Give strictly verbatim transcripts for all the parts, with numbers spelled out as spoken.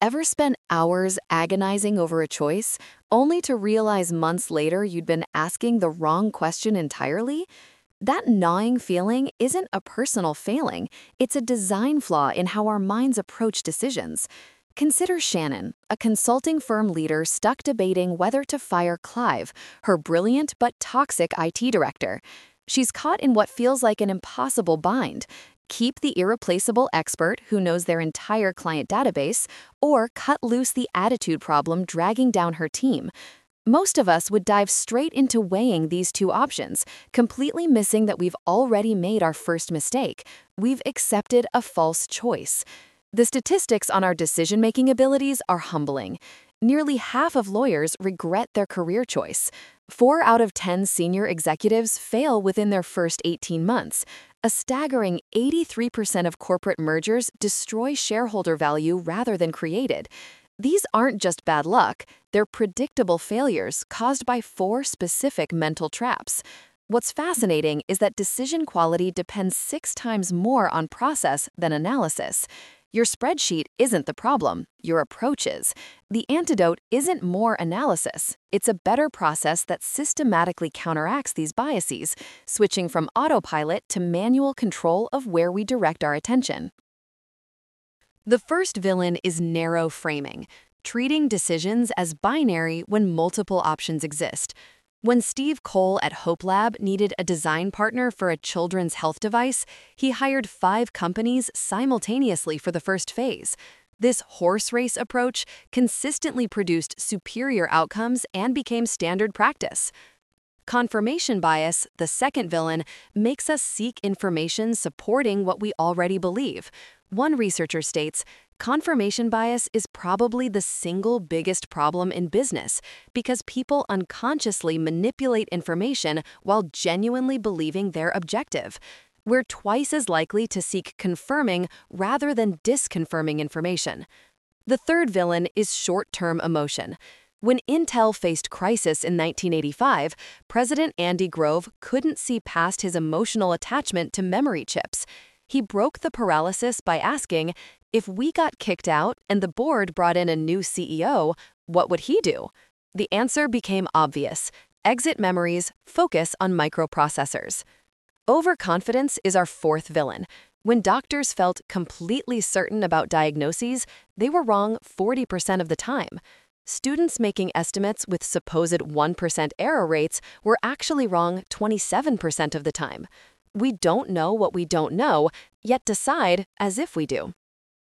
Ever spent hours agonizing over a choice, only to realize months later you'd been asking the wrong question entirely? That gnawing feeling isn't a personal failing, it's a design flaw in how our minds approach decisions. Consider Shannon, a consulting firm leader stuck debating whether to fire Clive, her brilliant but toxic I T director. She's caught in what feels like an impossible bind. Keep the irreplaceable expert who knows their entire client database, or cut loose the attitude problem dragging down her team. Most of us would dive straight into weighing these two options, completely missing that we've already made our first mistake. We've accepted a false choice. The statistics on our decision-making abilities are humbling. Nearly half of lawyers regret their career choice. Four out of ten senior executives fail within their first eighteen months. A staggering eighty-three percent of corporate mergers destroy shareholder value rather than create it. These aren't just bad luck, they're predictable failures caused by four specific mental traps. What's fascinating is that decision quality depends six times more on process than analysis. Your spreadsheet isn't the problem, your approach is. The antidote isn't more analysis, it's a better process that systematically counteracts these biases, switching from autopilot to manual control of where we direct our attention. The first villain is narrow framing, treating decisions as binary when multiple options exist. When Steve Cole at Hope Lab needed a design partner for a children's health device, he hired five companies simultaneously for the first phase. This horse race approach consistently produced superior outcomes and became standard practice. Confirmation bias, the second villain, makes us seek information supporting what we already believe. One researcher states, confirmation bias is probably the single biggest problem in business because people unconsciously manipulate information while genuinely believing their objective. We're twice as likely to seek confirming rather than disconfirming information. The third villain is short-term emotion. When Intel faced crisis in nineteen eighty-five, President Andy Grove couldn't see past his emotional attachment to memory chips. He broke the paralysis by asking, if we got kicked out and the board brought in a new C E O, what would he do? The answer became obvious. Exit memories, focus on microprocessors. Overconfidence is our fourth villain. When doctors felt completely certain about diagnoses, they were wrong forty percent of the time. Students making estimates with supposed one percent error rates were actually wrong twenty-seven percent of the time. We don't know what we don't know, yet decide as if we do.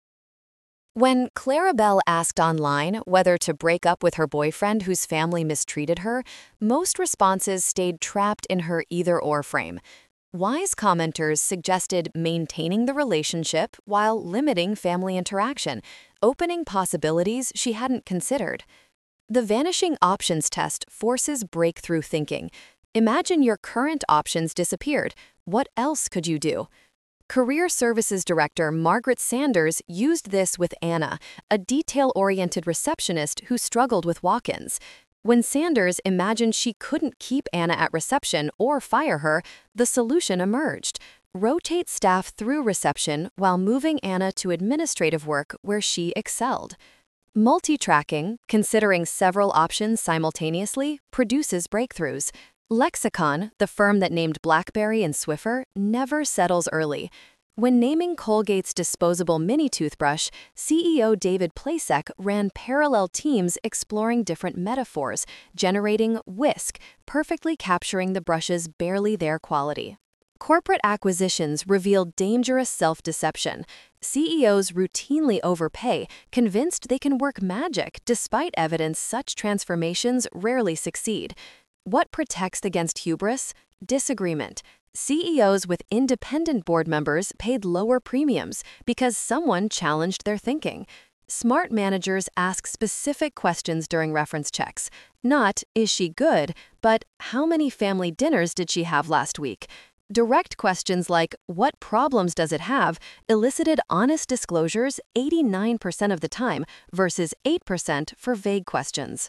When Clarabelle asked online whether to break up with her boyfriend whose family mistreated her, most responses stayed trapped in her either-or frame. Wise commenters suggested maintaining the relationship while limiting family interaction, opening possibilities she hadn't considered. The vanishing options test forces breakthrough thinking. Imagine your current options disappeared. What else could you do? Career Services Director Margaret Sanders used this with Anna, a detail-oriented receptionist who struggled with walk-ins. When Sanders imagined she couldn't keep Anna at reception or fire her, the solution emerged. Rotate staff through reception while moving Anna to administrative work where she excelled. Multi-tracking, considering several options simultaneously, produces breakthroughs. Lexicon, the firm that named BlackBerry and Swiffer, never settles early. When naming Colgate's disposable mini toothbrush, C E O David Plasek ran parallel teams exploring different metaphors, generating whisk, perfectly capturing the brush's barely there quality. Corporate acquisitions revealed dangerous self-deception. C E Os routinely overpay, convinced they can work magic despite evidence such transformations rarely succeed. What protects against hubris? Disagreement. C E Os with independent board members paid lower premiums because someone challenged their thinking. Smart managers ask specific questions during reference checks. Not, is she good, but how many family dinners did she have last week? Direct questions like, what problems does it have, elicited honest disclosures eighty-nine percent of the time versus eight percent for vague questions.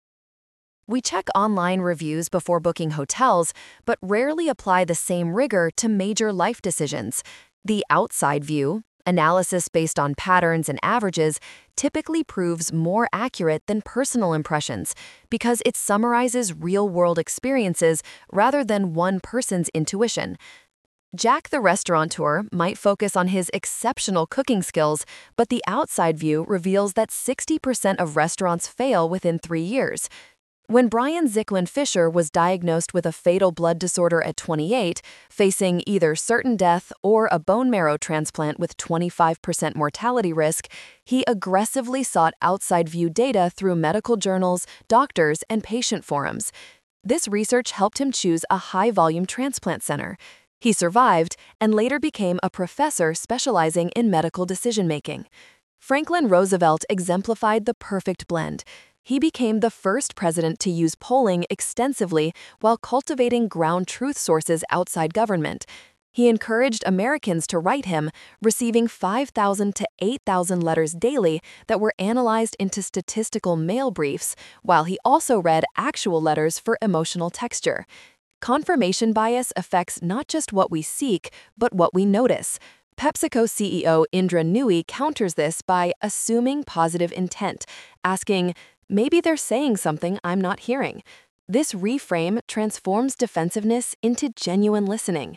We check online reviews before booking hotels, but rarely apply the same rigor to major life decisions. The outside view, Analysis based on patterns and averages typically proves more accurate than personal impressions because it summarizes real-world experiences rather than one person's intuition. Jack the restaurateur might focus on his exceptional cooking skills, but the outside view reveals that sixty percent of restaurants fail within three years. When Brian Zicklin Fisher was diagnosed with a fatal blood disorder at twenty-eight, facing either certain death or a bone marrow transplant with twenty-five percent mortality risk, he aggressively sought outside view data through medical journals, doctors, and patient forums. This research helped him choose a high-volume transplant center. He survived and later became a professor specializing in medical decision-making. Franklin Roosevelt exemplified the perfect blend. He became the first president to use polling extensively while cultivating ground truth sources outside government. He encouraged Americans to write him, receiving five thousand to eight thousand letters daily that were analyzed into statistical mail briefs, while he also read actual letters for emotional texture. Confirmation bias affects not just what we seek, but what we notice. PepsiCo C E O Indra Nooyi counters this by assuming positive intent, asking, "Maybe they're saying something I'm not hearing." This reframe transforms defensiveness into genuine listening.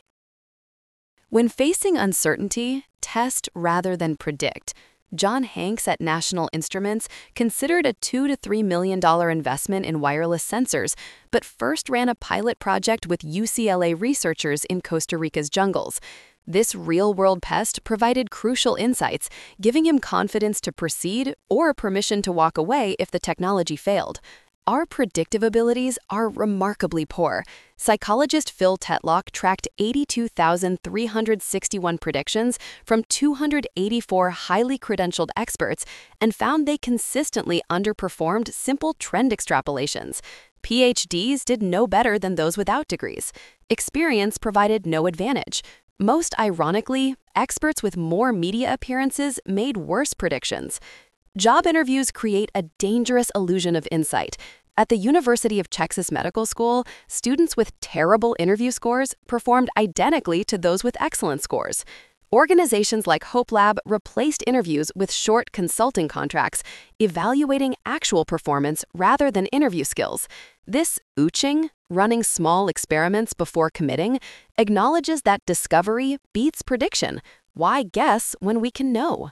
When facing uncertainty, test rather than predict. John Hanks at National Instruments considered a two to three million dollar investment in wireless sensors, but first ran a pilot project with U C L A researchers in Costa Rica's jungles. This real-world test provided crucial insights, giving him confidence to proceed or permission to walk away if the technology failed. Our predictive abilities are remarkably poor. Psychologist Phil Tetlock tracked eighty-two thousand three hundred sixty-one predictions from two hundred eighty-four highly credentialed experts and found they consistently underperformed simple trend extrapolations. P H Ds did no better than those without degrees. Experience provided no advantage. Most ironically, experts with more media appearances made worse predictions. Job interviews create a dangerous illusion of insight. At the University of Texas Medical School, students with terrible interview scores performed identically to those with excellent scores. Organizations like HopeLab replaced interviews with short consulting contracts, evaluating actual performance rather than interview skills. This ooching, running small experiments before committing, acknowledges that discovery beats prediction. Why guess when we can know?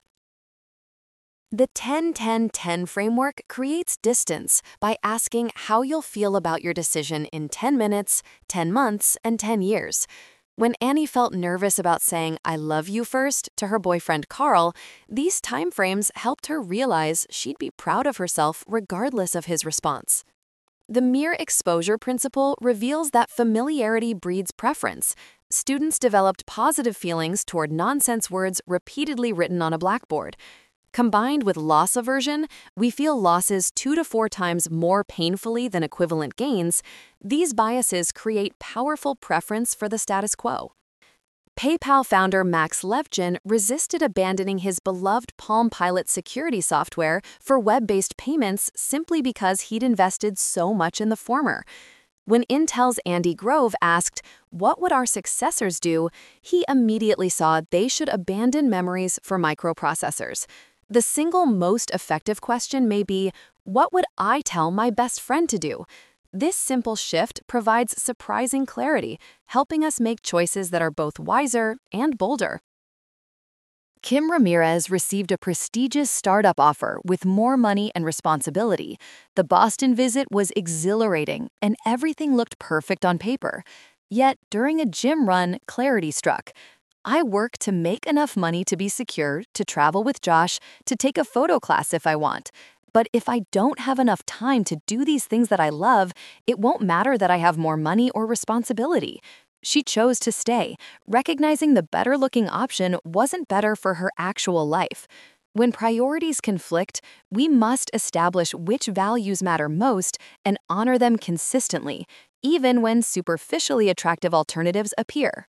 The ten ten ten framework creates distance by asking how you'll feel about your decision in ten minutes, ten months, and ten years. When Annie felt nervous about saying "I love you" first to her boyfriend Carl, these timeframes helped her realize she'd be proud of herself regardless of his response. The mere exposure principle reveals that familiarity breeds preference. Students developed positive feelings toward nonsense words repeatedly written on a blackboard. Combined with loss aversion, we feel losses two to four times more painfully than equivalent gains. These biases create powerful preference for the status quo. PayPal founder Max Levchin resisted abandoning his beloved Palm Pilot security software for web-based payments simply because he'd invested so much in the former. When Intel's Andy Grove asked, "What would our successors do?" he immediately saw they should abandon memories for microprocessors. The single most effective question may be, what would I tell my best friend to do? This simple shift provides surprising clarity, helping us make choices that are both wiser and bolder. Kim Ramirez received a prestigious startup offer with more money and responsibility. The Boston visit was exhilarating, and everything looked perfect on paper. Yet, during a gym run, clarity struck. I work to make enough money to be secure, to travel with Josh, to take a photo class if I want. But if I don't have enough time to do these things that I love, it won't matter that I have more money or responsibility. She chose to stay, recognizing the better-looking option wasn't better for her actual life. When priorities conflict, we must establish which values matter most and honor them consistently, even when superficially attractive alternatives appear.